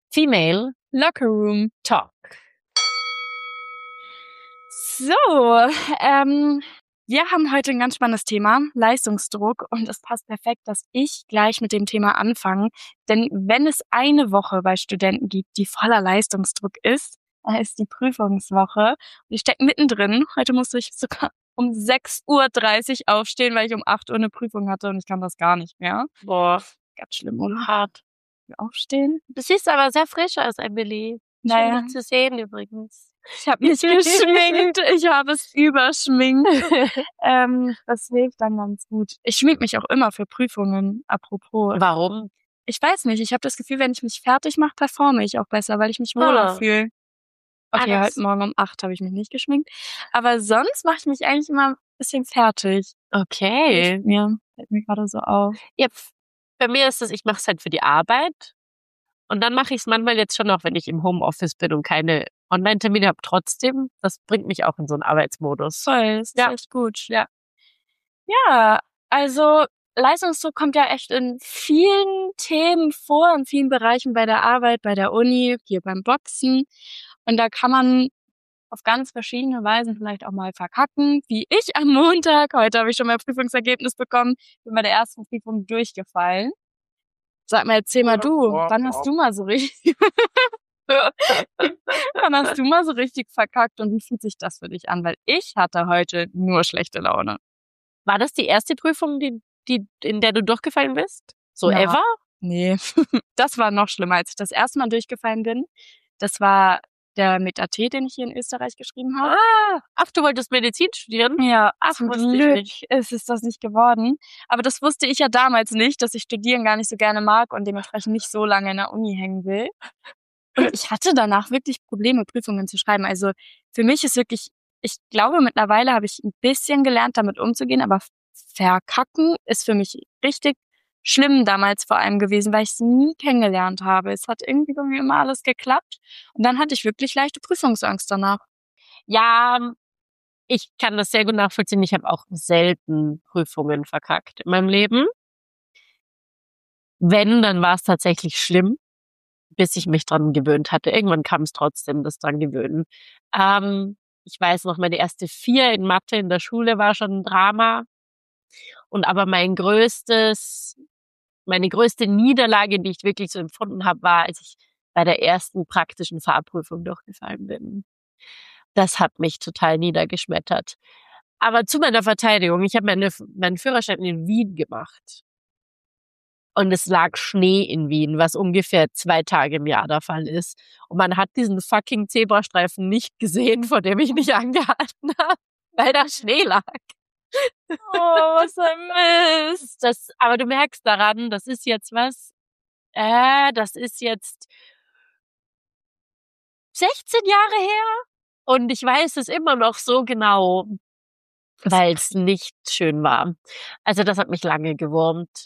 Female Locker Room Talk. So, wir haben heute ein ganz spannendes Thema, Leistungsdruck, und es passt perfekt, dass ich gleich mit dem Thema anfange, denn wenn es eine Woche bei Studenten gibt, die voller Leistungsdruck ist, dann ist die Prüfungswoche. Und ich stecke mittendrin. Heute musste ich sogar um 6:30 Uhr aufstehen, weil ich um 8 Uhr eine Prüfung hatte und ich kann das gar nicht mehr. Boah, Ganz schlimm, oder? hart. Aufstehen. Du siehst aber sehr frisch aus, Emily. Schön, Naja. dich zu sehen übrigens. Ich habe mich geschminkt, ich habe es überschminkt. Das hilft dann ganz gut. Ich schmink mich auch immer für Prüfungen, apropos. Warum? Ich weiß nicht, ich habe das Gefühl, wenn ich mich fertig mache, performe ich auch besser, weil ich mich wohler fühle. Okay, heute Morgen um 8 habe ich mich nicht geschminkt. Aber sonst mache ich mich eigentlich immer ein bisschen fertig. Okay. Mir fällt mir gerade so auf. Ja, bei mir ist es, ich mache es halt für die Arbeit. Und dann mache ich es manchmal jetzt schon auch, wenn ich im Homeoffice bin und keine Online-Termine habe, trotzdem. Das bringt mich auch in so einen Arbeitsmodus. Voll, das ist echt gut. Ja, also Leistungsdruck kommt ja echt in vielen Themen vor, in vielen Bereichen bei der Arbeit, bei der Uni, hier beim Boxen. Und da kann man auf ganz verschiedene Weisen vielleicht auch mal verkacken, wie ich am Montag. Heute habe ich schon mein Prüfungsergebnis bekommen, bin bei der ersten Prüfung durchgefallen. Sag mal, erzähl mal du, wann hast du mal so richtig wann hast du mal so richtig verkackt und wie fühlt sich das für dich an? Weil ich hatte heute nur schlechte Laune. War das die erste Prüfung, in der du durchgefallen bist? So Ja. ever? Nee, das war noch schlimmer, als ich das erste Mal durchgefallen bin. Das war der mit AT, den ich hier in Österreich geschrieben habe. Ach, du wolltest Medizin studieren? Ja, Ach, zum wusste ich Glück nicht. ist das nicht geworden. Aber das wusste ich ja damals nicht, dass ich Studieren gar nicht so gerne mag und dementsprechend nicht so lange in der Uni hängen will. Und ich hatte danach wirklich Probleme, Prüfungen zu schreiben. Also für mich ist wirklich, ich glaube, mittlerweile habe ich ein bisschen gelernt, damit umzugehen, aber verkacken ist für mich richtig schlimm damals vor allem gewesen, weil ich es nie kennengelernt habe. Es hat irgendwie bei mir immer alles geklappt. Und dann hatte ich wirklich leichte Prüfungsangst danach. Ja, ich kann das sehr gut nachvollziehen. Ich habe auch selten Prüfungen verkackt in meinem Leben. Wenn, dann war es tatsächlich schlimm, bis ich mich dran gewöhnt hatte. Irgendwann kam es trotzdem, das dran gewöhnen. Ich weiß noch, meine erste 4 in Mathe in der Schule war schon ein Drama. Und aber meine größte Niederlage, die ich wirklich so empfunden habe, war, als ich bei der ersten praktischen Fahrprüfung durchgefallen bin. Das hat mich total niedergeschmettert. Aber zu meiner Verteidigung, ich habe meinen Führerschein in Wien gemacht. Und es lag Schnee in Wien, was ungefähr 2 Tage im Jahr der Fall ist. Und man hat diesen fucking Zebrastreifen nicht gesehen, vor dem ich nicht angehalten habe, weil da Schnee lag. Oh, was ein Mist. Aber du merkst daran, das ist jetzt 16 Jahre her. Und ich weiß es immer noch so genau, weil es nicht schön war. Also das hat mich lange gewurmt.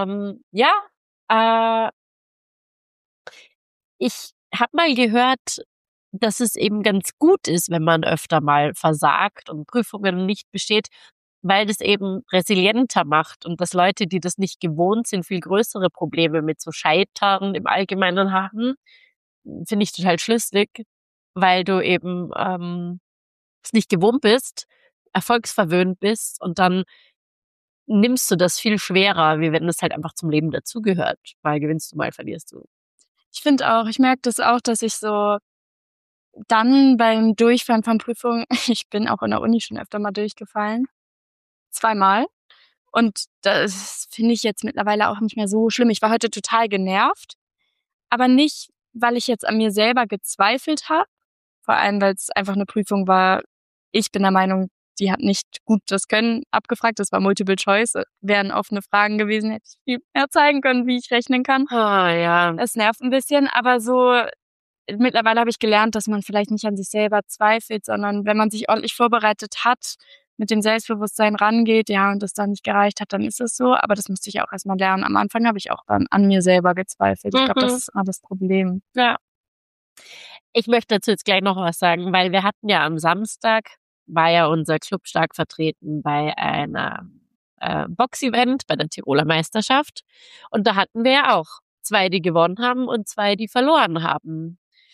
Ich habe mal gehört, dass es eben ganz gut ist, wenn man öfter mal versagt und Prüfungen nicht besteht, weil das eben resilienter macht und dass Leute, die das nicht gewohnt sind, viel größere Probleme mit so Scheitern im Allgemeinen haben, finde ich total schlüssig, weil du eben es nicht gewohnt bist, erfolgsverwöhnt bist und dann nimmst du das viel schwerer, wie wenn es halt einfach zum Leben dazugehört. Mal gewinnst du, mal verlierst du. Ich finde auch, ich merke das auch, dass ich so dann beim Durchfallen von Prüfungen, ich bin auch in der Uni schon öfter mal durchgefallen. 2-mal. Und das finde ich jetzt mittlerweile auch nicht mehr so schlimm. Ich war heute total genervt, aber nicht, weil ich jetzt an mir selber gezweifelt habe, vor allem, weil es einfach eine Prüfung war. Ich bin der Meinung, die hat nicht gut das Können abgefragt. Das war Multiple Choice, wären offene Fragen gewesen, hätte ich viel mehr zeigen können, wie ich rechnen kann. Ja. Das nervt ein bisschen, aber so mittlerweile habe ich gelernt, dass man vielleicht nicht an sich selber zweifelt, sondern wenn man sich ordentlich vorbereitet hat, mit dem Selbstbewusstsein rangeht, ja, und das dann nicht gereicht hat, dann ist es so. Aber das musste ich auch erstmal lernen. Am Anfang habe ich auch dann an mir selber gezweifelt. Ich glaube, das ist immer das Problem. Ja. Ich möchte dazu jetzt gleich noch was sagen, weil wir hatten ja am Samstag, war ja unser Club stark vertreten bei einer Boxevent, bei der Tiroler Meisterschaft. Und da hatten wir ja auch 2, die gewonnen haben und 2, die verloren haben.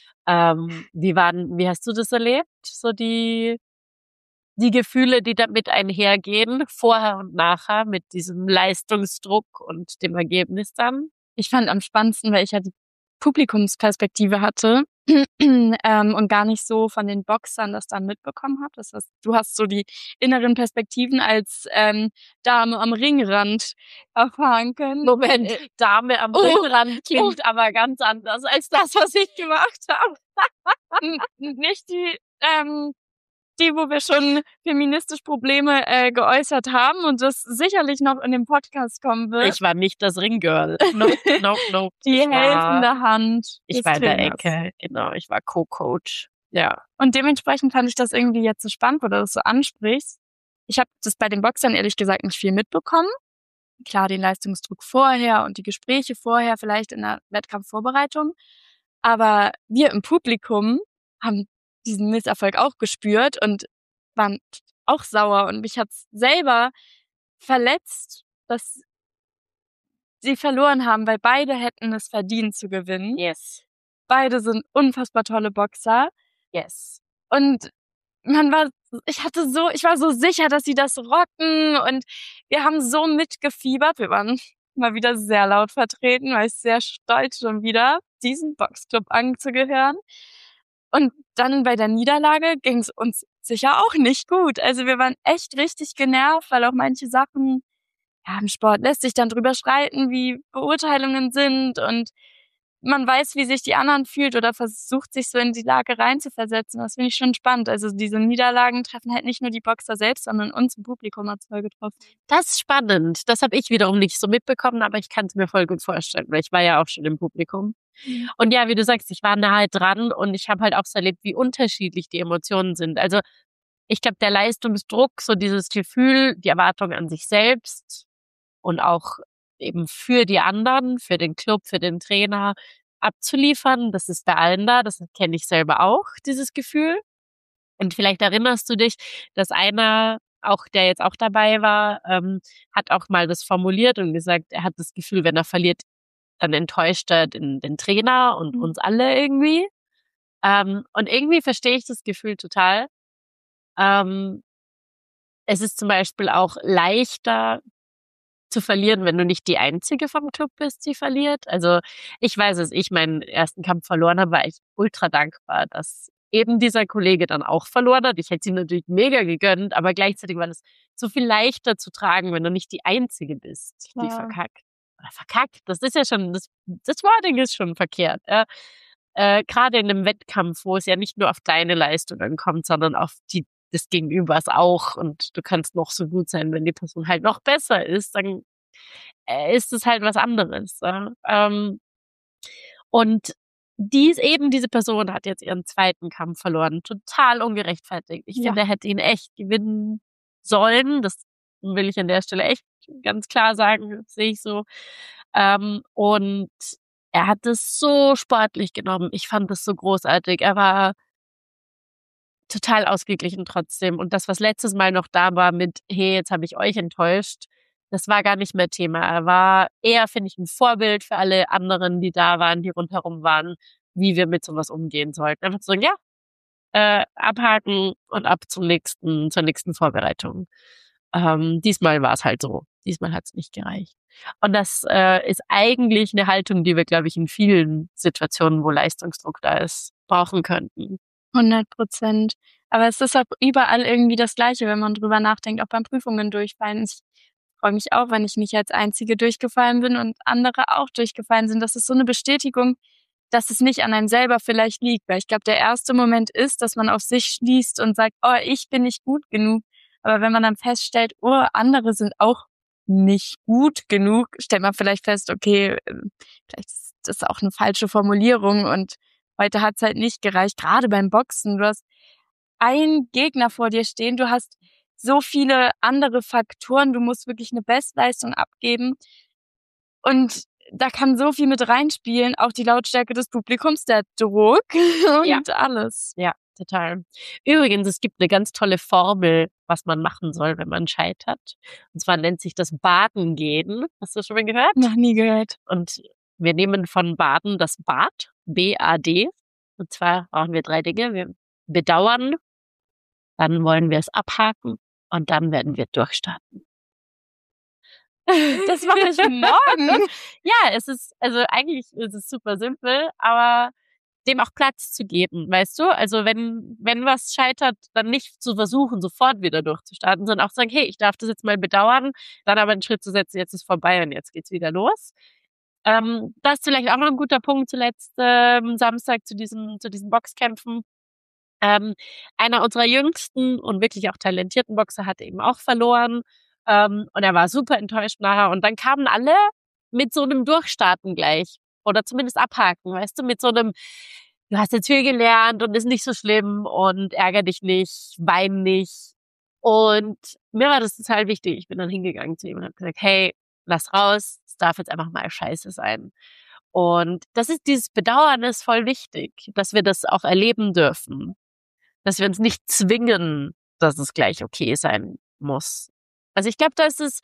Wie hast du das erlebt? So die Gefühle, die damit einhergehen, vorher und nachher, mit diesem Leistungsdruck und dem Ergebnis dann? Ich fand am spannendsten, weil ich ja die Publikumsperspektive hatte und gar nicht so von den Boxern das dann mitbekommen habe. Das heißt, du hast so die inneren Perspektiven als Dame am Ringrand erfahren können. Moment, Dame am Ringrand klingt aber ganz anders als das, was ich gemacht habe. Nicht die, wo wir schon feministisch Probleme geäußert haben und das sicherlich noch in dem Podcast kommen wird. Ich war nicht das Ringgirl. No. Die helfende Hand. Ich war in der Ecke, genau. Ich war Co-Coach. Ja. Und dementsprechend fand ich das irgendwie jetzt so spannend, wo du das so ansprichst. Ich habe das bei den Boxern ehrlich gesagt nicht viel mitbekommen. Klar, den Leistungsdruck vorher und die Gespräche vorher, vielleicht in der Wettkampfvorbereitung. Aber wir im Publikum haben diesen Misserfolg auch gespürt und waren auch sauer. Und mich hat's selber verletzt, dass sie verloren haben, weil beide hätten es verdient zu gewinnen. Yes. Beide sind unfassbar tolle Boxer. Yes. Und ich war so sicher, dass sie das rocken und wir haben so mitgefiebert. Wir waren mal wieder sehr laut vertreten, weil ich sehr stolz schon wieder, diesem Boxclub anzugehören. Und dann bei der Niederlage ging es uns sicher auch nicht gut. Also wir waren echt richtig genervt, weil auch manche Sachen, ja, im Sport lässt sich dann drüber streiten, wie Beurteilungen sind und man weiß, wie sich die anderen fühlt oder versucht, sich so in die Lage reinzuversetzen. Das finde ich schon spannend. Also diese Niederlagen treffen halt nicht nur die Boxer selbst, sondern uns im Publikum hat's voll getroffen. Das ist spannend. Das habe ich wiederum nicht so mitbekommen, aber ich kann es mir voll gut vorstellen, weil ich war ja auch schon im Publikum. Und ja, wie du sagst, ich war nahe dran und ich habe halt auch so erlebt, wie unterschiedlich die Emotionen sind. Also ich glaube, der Leistungsdruck, so dieses Gefühl, die Erwartung an sich selbst und auch eben für die anderen, für den Club, für den Trainer abzuliefern, das ist bei allen da, das kenne ich selber auch, dieses Gefühl. Und vielleicht erinnerst du dich, dass einer, auch der jetzt auch dabei war, hat auch mal das formuliert und gesagt, er hat das Gefühl, wenn er verliert, dann enttäuscht er den Trainer und uns alle irgendwie. Und irgendwie verstehe ich das Gefühl total. Es ist zum Beispiel auch leichter zu verlieren, wenn du nicht die Einzige vom Club bist, die verliert. Also ich weiß es, ich meinen ersten Kampf verloren habe, war ich ultra dankbar, dass eben dieser Kollege dann auch verloren hat. Ich hätte ihm natürlich mega gegönnt, aber gleichzeitig war es so viel leichter zu tragen, wenn du nicht die Einzige bist, die verkackt. Oder verkackt, das ist ja schon, das Wording ist schon verkehrt. Ja. Gerade in einem Wettkampf, wo es ja nicht nur auf deine Leistungen kommt, sondern auf die des Gegenübers auch und du kannst noch so gut sein, wenn die Person halt noch besser ist, dann ist es halt was anderes. Und diese Person hat jetzt ihren zweiten Kampf verloren, total ungerechtfertigt. Ich finde, er hätte ihn echt gewinnen sollen, das will ich an der Stelle echt ganz klar sagen, sehe ich so. Und er hat es so sportlich genommen, ich fand das so großartig, er war total ausgeglichen trotzdem. Und das, was letztes Mal noch da war mit, hey, jetzt habe ich euch enttäuscht, das war gar nicht mehr Thema. Er war eher, finde ich, ein Vorbild für alle anderen, die da waren, die rundherum waren, wie wir mit sowas umgehen sollten. Einfach so, ja, abhaken und ab zur nächsten Vorbereitung. Diesmal war es halt so. Diesmal hat es nicht gereicht. Und das ist eigentlich eine Haltung, die wir, glaube ich, in vielen Situationen, wo Leistungsdruck da ist, brauchen könnten. 100%. Aber es ist auch überall irgendwie das Gleiche, wenn man drüber nachdenkt, auch beim Prüfungen durchfallen. Ich freue mich auch, wenn ich nicht als Einzige durchgefallen bin und andere auch durchgefallen sind. Das ist so eine Bestätigung, dass es nicht an einem selber vielleicht liegt. Weil ich glaube, der erste Moment ist, dass man auf sich schließt und sagt, oh, ich bin nicht gut genug. Aber wenn man dann feststellt, oh, andere sind auch nicht gut genug, stellt man vielleicht fest, okay, vielleicht ist das auch eine falsche Formulierung und heute hat's halt nicht gereicht, gerade beim Boxen. Du hast einen Gegner vor dir stehen, du hast so viele andere Faktoren, du musst wirklich eine Bestleistung abgeben. Und da kann so viel mit reinspielen, auch die Lautstärke des Publikums, der Druck und alles. Ja, total. Übrigens, es gibt eine ganz tolle Formel, was man machen soll, wenn man scheitert. Und zwar nennt sich das Badengehen. Hast du schon mal gehört? Noch nie gehört. Und Wir nehmen von Baden das Bad, B-A-D. Und zwar brauchen wir 3 Dinge. Wir bedauern, dann wollen wir es abhaken und dann werden wir durchstarten. Das mache ich morgen. Ja, eigentlich ist es super simpel, aber dem auch Platz zu geben, weißt du? Also wenn was scheitert, dann nicht zu versuchen, sofort wieder durchzustarten, sondern auch zu sagen, hey, ich darf das jetzt mal bedauern, dann aber einen Schritt zu setzen, jetzt ist vorbei und jetzt geht's wieder los. Das ist vielleicht auch noch ein guter Punkt zuletzt Samstag zu diesen Boxkämpfen. Einer unserer jüngsten und wirklich auch talentierten Boxer hat eben auch verloren. Und er war super enttäuscht nachher. Und dann kamen alle mit so einem Durchstarten gleich. Oder zumindest abhaken, weißt du, mit so einem, du hast jetzt viel gelernt und ist nicht so schlimm und ärger dich nicht, wein nicht. Und mir war das total wichtig. Ich bin dann hingegangen zu ihm und habe gesagt, hey, lass raus, es darf jetzt einfach mal scheiße sein. Und dieses Bedauern ist voll wichtig, dass wir das auch erleben dürfen. Dass wir uns nicht zwingen, dass es gleich okay sein muss. Also ich glaube, das ist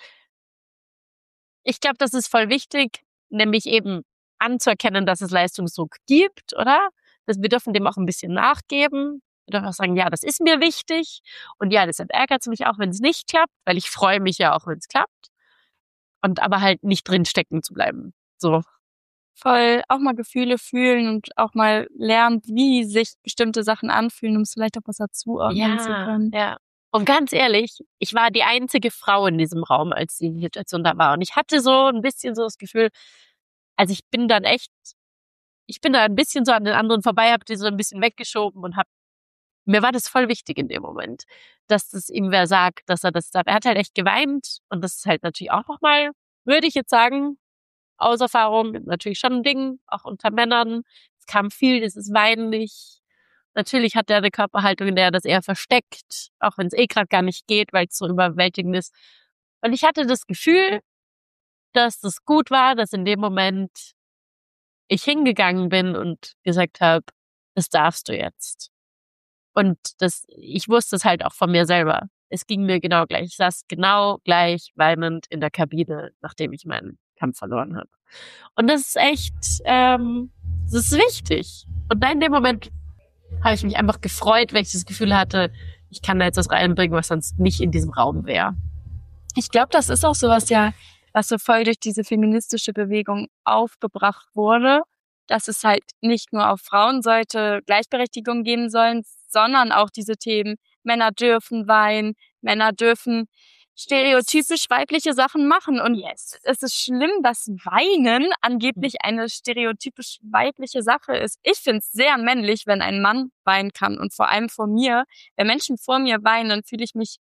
voll wichtig, nämlich eben anzuerkennen, dass es Leistungsdruck gibt, oder? Wir dürfen dem auch ein bisschen nachgeben. Wir dürfen auch sagen, ja, das ist mir wichtig. Und ja, deshalb ärgert es mich auch, wenn es nicht klappt, weil ich freue mich ja auch, wenn es klappt. Und aber halt nicht drin stecken zu bleiben. So. Voll auch mal Gefühle fühlen und auch mal lernen, wie sich bestimmte Sachen anfühlen, um es vielleicht auch besser zuordnen zu können. Ja. Und ganz ehrlich, ich war die einzige Frau in diesem Raum, als die Situation da war. Und ich hatte so ein bisschen so das Gefühl, also ich bin da ein bisschen so an den anderen vorbei, hab die so ein bisschen weggeschoben und mir war das voll wichtig in dem Moment, dass das ihm wer sagt, dass er das darf. Er hat halt echt geweint und das ist halt natürlich auch nochmal, würde ich jetzt sagen, aus Erfahrung, natürlich schon ein Ding, auch unter Männern. Es kam viel, dieses Weinen nicht. Natürlich hat er eine Körperhaltung, in der er das eher versteckt, auch wenn es gerade gar nicht geht, weil es so überwältigend ist. Und ich hatte das Gefühl, dass das gut war, dass in dem Moment ich hingegangen bin und gesagt habe, das darfst du jetzt. Und ich wusste es halt auch von mir selber. Es ging mir genau gleich. Ich saß genau gleich weinend in der Kabine, nachdem ich meinen Kampf verloren habe. Und das ist echt, das ist wichtig. Und dann in dem Moment habe ich mich einfach gefreut, weil ich das Gefühl hatte, ich kann da jetzt was reinbringen, was sonst nicht in diesem Raum wäre. Ich glaube, das ist auch sowas ja, was so voll durch diese feministische Bewegung aufgebracht wurde, dass es halt nicht nur auf Frauenseite Gleichberechtigung geben sollen, sondern auch diese Themen, Männer dürfen weinen, Männer dürfen stereotypisch weibliche Sachen machen. Und es ist schlimm, dass Weinen angeblich eine stereotypisch weibliche Sache ist. Ich finde es sehr männlich, wenn ein Mann weinen kann. Und vor allem vor mir, wenn Menschen vor mir weinen, dann fühle ich mich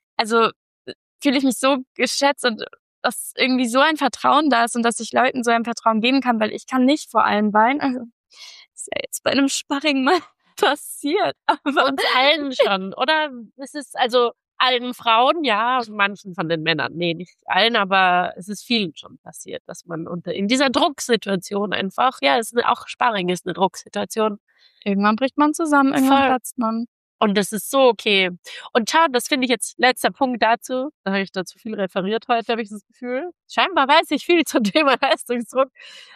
so geschätzt und dass irgendwie so ein Vertrauen da ist und dass ich Leuten so ein Vertrauen geben kann, weil ich kann nicht vor allem weinen. Also, ist ja jetzt bei einem Sparring mal passiert. Aber uns allen schon, oder? Es ist also allen Frauen, ja, und manchen von den Männern. Nee, nicht allen, aber es ist vielen schon passiert, dass man in dieser Drucksituation einfach, ja, auch Sparring ist eine Drucksituation. Irgendwann bricht man zusammen, irgendwann platzt man. Und das ist so okay. Und schau, das finde ich jetzt letzter Punkt dazu. Da habe ich dazu viel referiert heute, habe ich das Gefühl. Scheinbar weiß ich viel zum Thema Leistungsdruck.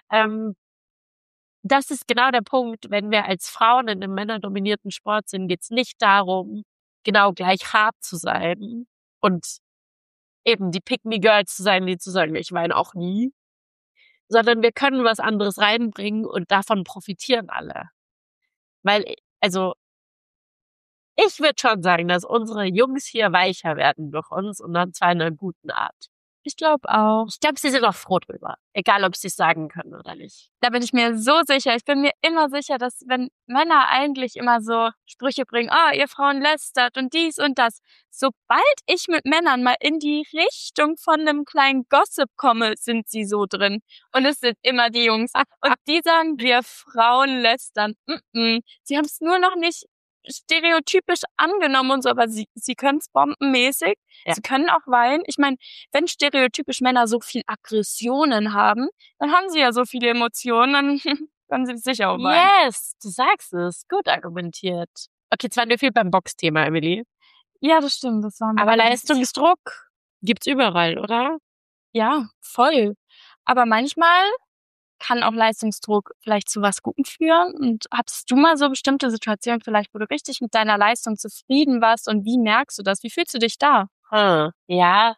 Das ist genau der Punkt, wenn wir als Frauen in einem männerdominierten Sport sind, geht es nicht darum, genau gleich hart zu sein und eben die Pick-me-Girls zu sein, die zu sagen, ich weine auch nie, sondern wir können was anderes reinbringen und davon profitieren alle. Weil, also, ich würde schon sagen, dass unsere Jungs hier weicher werden durch uns und dann zwar in einer guten Art. Ich glaube auch. Ich glaube, sie sind auch froh drüber. Egal, ob sie es sagen können oder nicht. Da bin ich mir so sicher. Ich bin mir immer sicher, dass wenn Männer eigentlich immer so Sprüche bringen, ihr Frauen lästert und dies und das. Sobald ich mit Männern mal in die Richtung von einem kleinen Gossip komme, sind sie so drin. Und es sind immer die Jungs. Und die sagen, wir Frauen lästern. Sie haben es nur noch nicht stereotypisch angenommen und so, aber sie können es bombenmäßig. Ja. Sie können auch weinen. Ich meine, wenn stereotypisch Männer so viel Aggressionen haben, dann haben sie ja so viele Emotionen, dann können sie sicher auch weinen. Yes, du sagst es. Gut argumentiert. Okay, jetzt waren wir viel beim Boxthema, Emily. Ja, das stimmt. Das war aber Leistungsdruck gibt's überall, oder? Ja, voll. Aber manchmal kann auch Leistungsdruck vielleicht zu was Gutem führen? Und hattest du mal so bestimmte Situationen vielleicht, wo du richtig mit deiner Leistung zufrieden warst und wie merkst du das? Wie fühlst du dich da? Ja,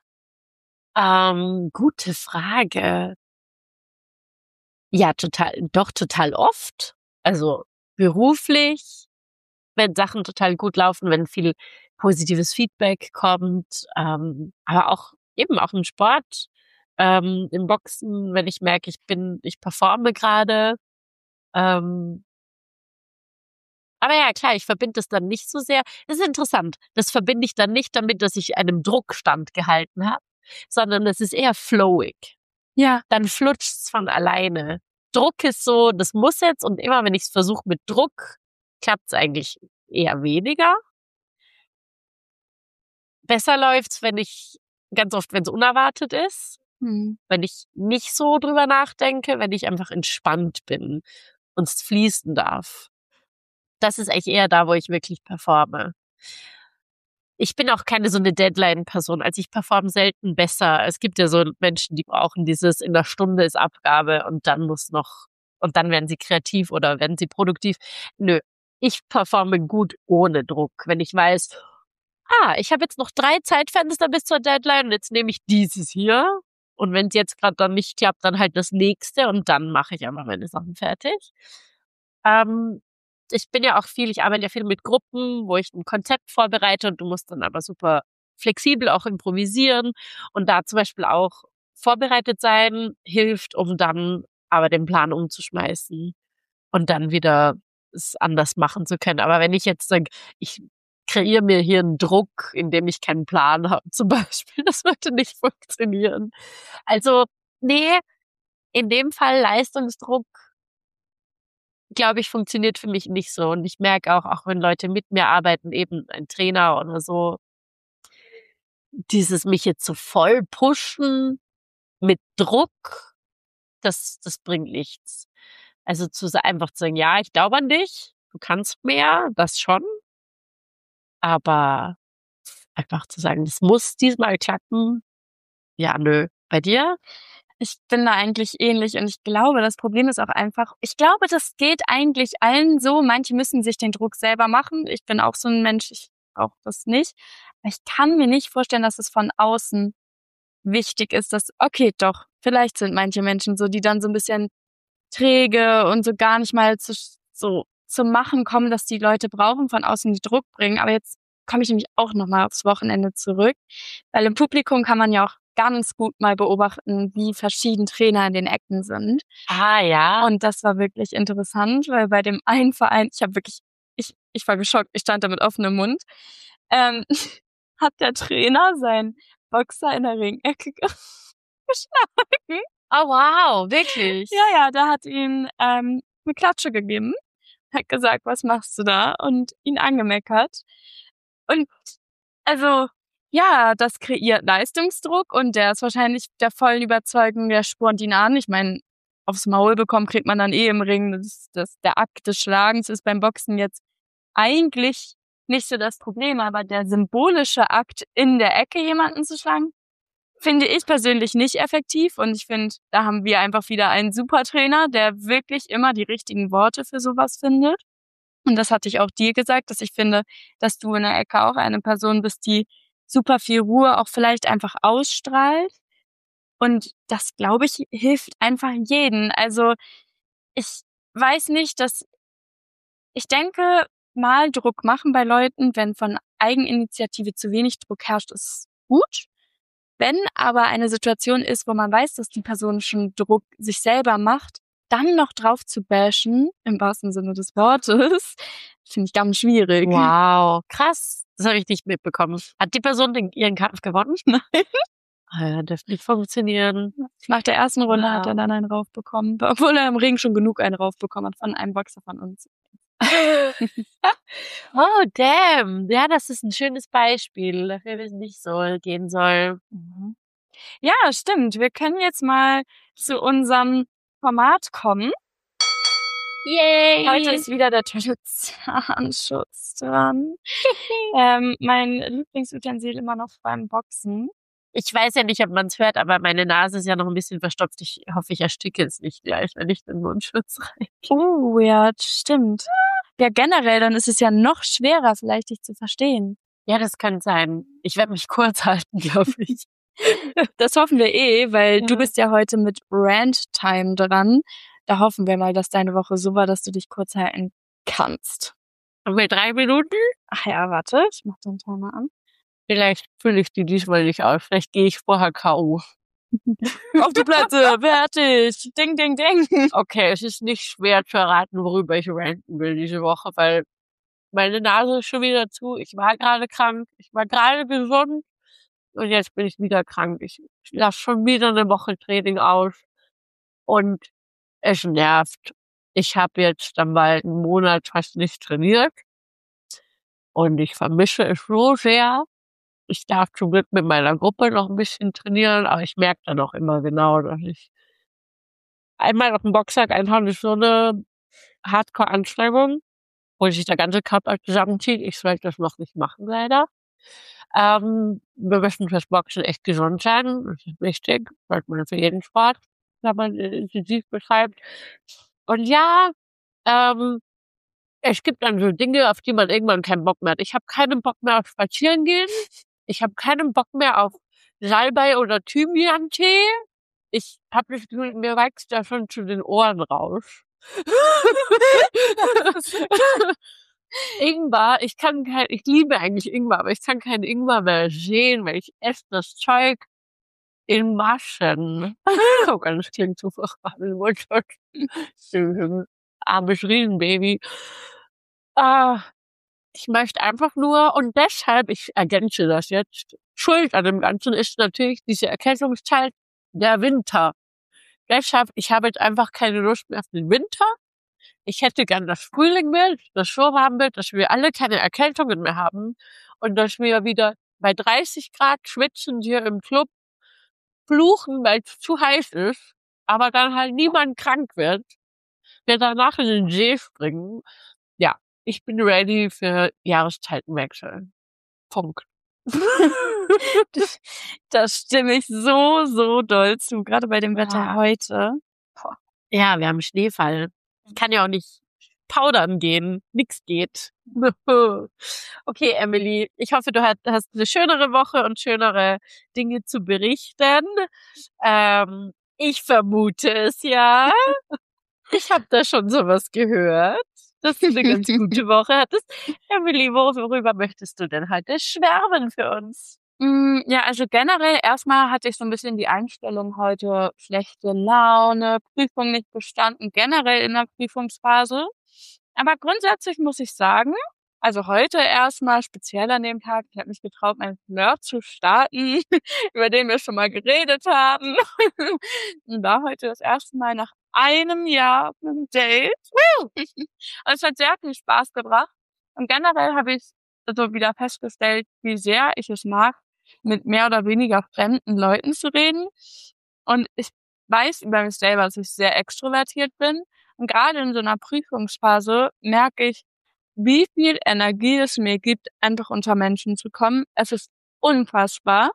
gute Frage. Ja, total oft. Also beruflich, wenn Sachen total gut laufen, wenn viel positives Feedback kommt, aber auch eben auch im Sport, im Boxen, wenn ich merke, ich performe gerade. Aber ja, klar, ich verbinde das dann nicht so sehr. Das ist interessant. Das verbinde ich dann nicht damit, dass ich einem Druck standgehalten habe, sondern es ist eher flowig. Ja. Dann flutscht's von alleine. Druck ist so, das muss jetzt, und immer wenn ich es versuche mit Druck, klappt's eigentlich eher weniger. Besser läuft's, ganz oft, wenn es unerwartet ist, wenn ich nicht so drüber nachdenke, wenn ich einfach entspannt bin und es fließen darf. Das ist eigentlich eher da, wo ich wirklich performe. Ich bin auch keine so eine Deadline-Person, also ich performe selten besser. Es gibt ja so Menschen, die brauchen dieses, in der Stunde ist Abgabe und dann werden sie kreativ oder werden sie produktiv. Nö, ich performe gut ohne Druck, wenn ich weiß, ich habe jetzt noch 3 Zeitfenster bis zur Deadline und jetzt nehme ich dieses hier. Und wenn es jetzt gerade dann nicht klappt, dann halt das nächste und dann mache ich einfach meine Sachen fertig. Ich arbeite ja viel mit Gruppen, wo ich ein Konzept vorbereite und du musst dann aber super flexibel auch improvisieren und da zum Beispiel auch vorbereitet sein hilft, um dann aber den Plan umzuschmeißen und dann wieder es anders machen zu können. Aber wenn ich jetzt sage, ich kreiere mir hier einen Druck, in dem ich keinen Plan habe, zum Beispiel, das würde nicht funktionieren. Also, nee, in dem Fall Leistungsdruck, glaube ich, funktioniert für mich nicht so. Und ich merke auch wenn Leute mit mir arbeiten, eben ein Trainer oder so, dieses mich jetzt so voll pushen mit Druck, das bringt nichts. Also einfach zu sagen, ja, ich glaube an dich, du kannst mehr, das schon. Aber einfach zu sagen, das muss diesmal klappen, ja, nö. Bei dir? Ich bin da eigentlich ähnlich und ich glaube, das Problem ist auch einfach, ich glaube, das geht eigentlich allen so. Manche müssen sich den Druck selber machen. Ich bin auch so ein Mensch, ich brauche das nicht. Aber ich kann mir nicht vorstellen, dass es von außen wichtig ist, dass, okay, doch, vielleicht sind manche Menschen so, die dann so ein bisschen träge und so gar nicht mal so zum Machen kommen, dass die Leute brauchen, von außen die Druck bringen. Aber jetzt komme ich nämlich auch nochmal aufs Wochenende zurück, weil im Publikum kann man ja auch ganz gut mal beobachten, wie verschieden Trainer in den Ecken sind. Ja. Und das war wirklich interessant, weil bei dem einen Verein, ich war geschockt, ich stand da mit offenem Mund, hat der Trainer seinen Boxer in der Ringecke geschlagen. Oh wow, wirklich? Ja, der hat ihm eine Klatsche gegeben, hat gesagt, was machst du da? Und ihn angemeckert. Und also, ja, das kreiert Leistungsdruck und der ist wahrscheinlich der vollen Überzeugung, der spornt ihn an. Ich meine, aufs Maul bekommen kriegt man dann im Ring. Der Akt des Schlagens ist beim Boxen jetzt eigentlich nicht so das Problem, aber der symbolische Akt, in der Ecke jemanden zu schlagen, finde ich persönlich nicht effektiv. Und ich finde, da haben wir einfach wieder einen super Trainer, der wirklich immer die richtigen Worte für sowas findet. Und das hatte ich auch dir gesagt, dass ich finde, dass du in der Ecke auch eine Person bist, die super viel Ruhe auch vielleicht einfach ausstrahlt. Und das, glaube ich, hilft einfach jedem. Also ich weiß nicht, ich denke, mal Druck machen bei Leuten, wenn von Eigeninitiative zu wenig Druck herrscht, ist gut. Wenn aber eine Situation ist, wo man weiß, dass die Person schon Druck sich selber macht, dann noch drauf zu bashen, im wahrsten Sinne des Wortes, finde ich ganz schwierig. Wow, krass. Das habe ich nicht mitbekommen. Hat die Person ihren Kampf gewonnen? Nein. Ja, dürfte nicht funktionieren. Nach der ersten Runde hat er dann einen raufbekommen, obwohl er im Ring schon genug einen raufbekommen hat von einem Boxer von uns. Oh, damn. Ja, das ist ein schönes Beispiel dafür, wie es nicht so gehen soll. Ja, stimmt. Wir können jetzt mal zu unserem Format kommen. Yay! Heute ist wieder der Zahnschutz dran. Mein Lieblingsutensil immer noch beim Boxen. Ich weiß ja nicht, ob man es hört, aber meine Nase ist ja noch ein bisschen verstopft. Ich hoffe, ich ersticke es nicht gleich, wenn ich den Mundschutz rein. Ja, stimmt. Ja, generell, dann ist es ja noch schwerer, vielleicht dich zu verstehen. Ja, das kann sein. Ich werde mich kurz halten, glaube ich. Das hoffen wir weil du bist ja heute mit Rant-Time dran. Da hoffen wir mal, dass deine Woche so war, dass du dich kurz halten kannst. Haben wir 3 Minuten? Ach ja, warte, ich mach den Timer an. Vielleicht fülle ich die diesmal nicht aus. Vielleicht gehe ich vorher K.O. Auf die Plätze, fertig. Ding, ding, ding. Okay, es ist nicht schwer zu erraten, worüber ich ranten will diese Woche, weil meine Nase ist schon wieder zu. Ich war gerade krank. Ich war gerade gesund. Und jetzt bin ich wieder krank. Ich lasse schon wieder eine Woche Training aus. Und es nervt. Ich habe jetzt dann bald einen Monat fast nicht trainiert. Und ich vermisse es so sehr. Ich darf zum Glück mit meiner Gruppe noch ein bisschen trainieren, aber ich merke dann auch immer genau, dass ich einmal auf den Boxsack einhauen ist so eine Hardcore-Anstrengung, wo sich der ganze Körper zusammenzieht. Ich sollte das noch nicht machen, leider. Wir müssen fürs Boxen echt gesund sein. Das ist wichtig, sollte man für jeden Sport, wenn man intensiv betreibt. Und ja, es gibt dann so Dinge, auf die man irgendwann keinen Bock mehr hat. Ich habe keinen Bock mehr auf Spazierengehen. Ich habe keinen Bock mehr auf Salbei oder Thymian-Tee. Ich habe das Gefühl, mir wächst da schon zu den Ohren raus. Ingwer, ich liebe eigentlich Ingwer, aber ich kann keinen Ingwer mehr sehen, weil ich esse das Zeug in Maschen. Oh Gott, das klingt so furchtbar. Armes Riesenbaby. Ich möchte einfach nur, und deshalb, ich ergänze das jetzt, Schuld an dem Ganzen ist natürlich diese Erkältungszeit, der Winter. Deshalb, ich habe jetzt einfach keine Lust mehr auf den Winter. Ich hätte gern, dass Frühling wird, dass so warm wird, dass wir alle keine Erkältungen mehr haben und dass wir wieder bei 30 Grad schwitzend hier im Club fluchen, weil es zu heiß ist, aber dann halt niemand krank wird, wir danach in den See springen. Ja, ich bin ready für Jahreszeitenwechsel. Punkt. Das stimme ich so doll zu, gerade bei dem Wetter heute. Ja, wir haben Schneefall. Ich kann ja auch nicht powdern gehen. Nix geht. Okay, Emily, ich hoffe, du hast eine schönere Woche und schönere Dinge zu berichten. Ich vermute es ja. Ich habe da schon sowas gehört, dass du eine ganz gute Woche hattest. Emily, worüber möchtest du denn heute schwärmen für uns? Ja, also generell erstmal hatte ich so ein bisschen die Einstellung heute, schlechte Laune, Prüfung nicht bestanden, generell in der Prüfungsphase. Aber grundsätzlich muss ich sagen, also heute erstmal speziell an dem Tag, ich habe mich getraut, meinen Flirt zu starten, über den wir schon mal geredet haben. Und war heute das erste Mal nach einem Jahr auf einem Date. Und es hat sehr viel Spaß gebracht. Und generell habe ich also wieder festgestellt, wie sehr ich es mag, mit mehr oder weniger fremden Leuten zu reden. Und ich weiß über mich selber, dass ich sehr extrovertiert bin. Und gerade in so einer Prüfungsphase merke ich, wie viel Energie es mir gibt, einfach unter Menschen zu kommen. Es ist unfassbar.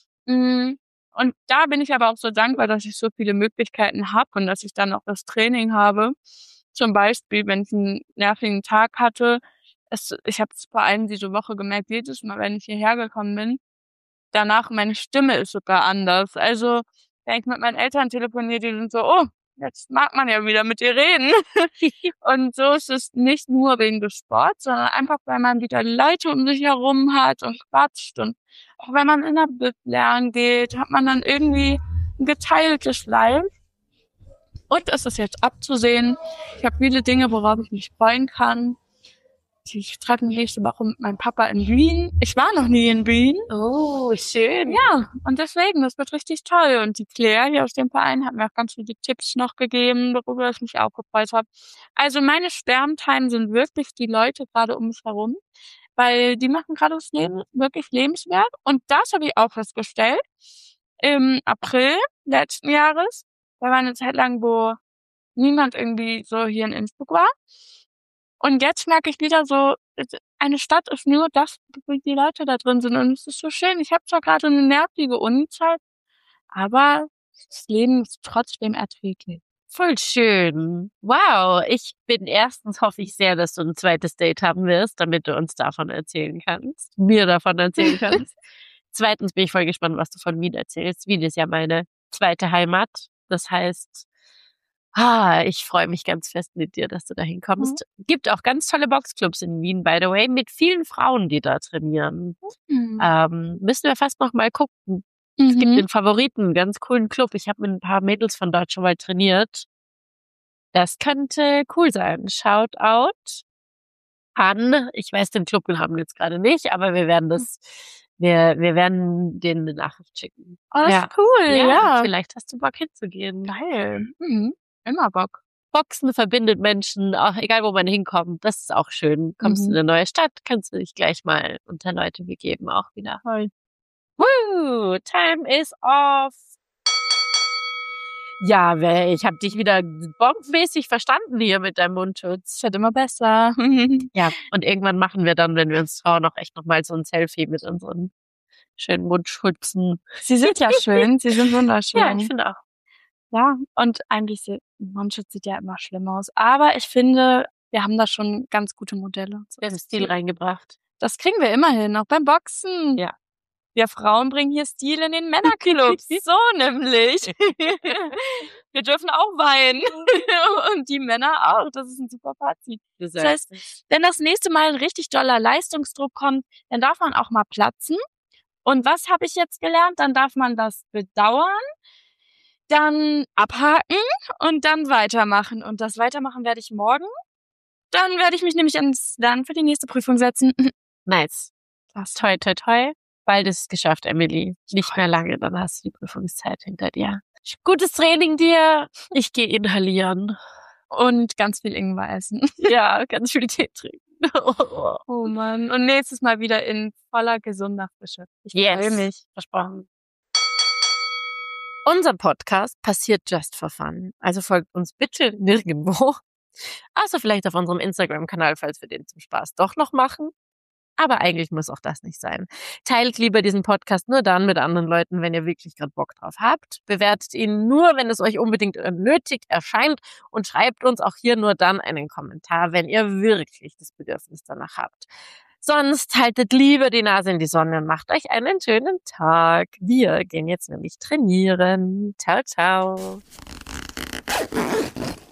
Und da bin ich aber auch so dankbar, dass ich so viele Möglichkeiten habe und dass ich dann auch das Training habe. Zum Beispiel, wenn ich einen nervigen Tag hatte, ich habe es vor allem diese Woche gemerkt, jedes Mal, wenn ich hierher gekommen bin, danach meine Stimme ist sogar anders. Also, wenn ich mit meinen Eltern telefoniere, die sind so, oh, jetzt mag man ja wieder mit dir reden. Und so ist es nicht nur wegen des Sports, sondern einfach, weil man wieder Leute um sich herum hat und quatscht. Und auch wenn man in der Bib lernen geht, hat man dann irgendwie ein geteiltes Life. Und es ist jetzt abzusehen. Ich habe viele Dinge, worauf ich mich freuen kann. Ich treffe mich nächste Woche mit meinem Papa in Wien. Ich war noch nie in Wien. Oh, schön. Ja, und deswegen, das wird richtig toll. Und die Claire hier aus dem Verein hat mir auch ganz viele Tipps noch gegeben, worüber ich mich auch gefreut habe. Also meine Sperrtime sind wirklich die Leute gerade um mich herum, weil die machen gerade das Leben wirklich lebenswert. Und das habe ich auch festgestellt. Im April letzten Jahres, da war eine Zeit lang, wo niemand irgendwie so hier in Innsbruck war. Und jetzt merke ich wieder so, eine Stadt ist nur das, wie die Leute da drin sind. Und es ist so schön. Ich habe zwar gerade eine nervige Uni-Zeit, aber das Leben ist trotzdem erträglich. Voll schön. Wow. Erstens hoffe ich sehr, dass du ein zweites Date haben wirst, damit du uns davon erzählen kannst. Mir davon erzählen kannst. Zweitens bin ich voll gespannt, was du von Wien erzählst. Wien ist ja meine zweite Heimat. Das heißt, ich freue mich ganz fest mit dir, dass du da hinkommst. Gibt auch ganz tolle Boxclubs in Wien, by the way, mit vielen Frauen, die da trainieren. Müssen wir fast noch mal gucken. Es gibt den Favoriten, einen ganz coolen Club. Ich habe mit ein paar Mädels von dort schon mal trainiert. Das könnte cool sein. Shoutout an, ich weiß den Club haben wir jetzt gerade nicht, aber wir werden wir werden denen eine Nachricht schicken. Oh, das ist cool, ja. Vielleicht hast du Bock hinzugehen. Geil. Immer Bock. Boxen verbindet Menschen, auch egal wo man hinkommt. Das ist auch schön. Kommst in eine neue Stadt, kannst du dich gleich mal unter Leute begeben, auch wieder. Voll. Woo, time is off. Ja, ich habe dich wieder bombenmäßig verstanden hier mit deinem Mundschutz. Wird immer besser. Ja, und irgendwann machen wir dann, wenn wir uns trauen, auch echt nochmal so ein Selfie mit unseren schönen Mundschutzen. Sie sind ja schön, sie sind wunderschön. Ja, ich finde auch. Ja, und eigentlich Mundschutz sieht ja immer schlimm aus. Aber ich finde, wir haben da schon ganz gute Modelle. Wir haben Stil reingebracht. Das kriegen wir immerhin, auch beim Boxen. Ja. Wir Frauen bringen hier Stil in den Männerclubs. So nämlich. Wir dürfen auch weinen. Und die Männer auch. Das ist ein super Fazit. Das heißt, wenn das nächste Mal ein richtig doller Leistungsdruck kommt, dann darf man auch mal platzen. Und was habe ich jetzt gelernt? Dann darf man das bedauern, dann abhaken und dann weitermachen. Und das Weitermachen werde ich morgen. Dann werde ich mich nämlich dann für die nächste Prüfung setzen. Nice. Das toi, toi, toi. Bald ist es geschafft, Emily. Nicht mehr lange, dann hast du die Prüfungszeit hinter dir. Gutes Training dir. Ich gehe inhalieren. Und ganz viel Ingwer essen. Ja, ganz viel Tee trinken. Oh Mann. Und nächstes Mal wieder in voller gesunder Frische. Ich freue mich. Versprochen. Unser Podcast passiert just for fun. Also folgt uns bitte nirgendwo. Außer vielleicht auf unserem Instagram-Kanal, falls wir den zum Spaß doch noch machen. Aber eigentlich muss auch das nicht sein. Teilt lieber diesen Podcast nur dann mit anderen Leuten, wenn ihr wirklich gerade Bock drauf habt. Bewertet ihn nur, wenn es euch unbedingt nötig erscheint. Und schreibt uns auch hier nur dann einen Kommentar, wenn ihr wirklich das Bedürfnis danach habt. Sonst haltet lieber die Nase in die Sonne und macht euch einen schönen Tag. Wir gehen jetzt nämlich trainieren. Ciao, ciao.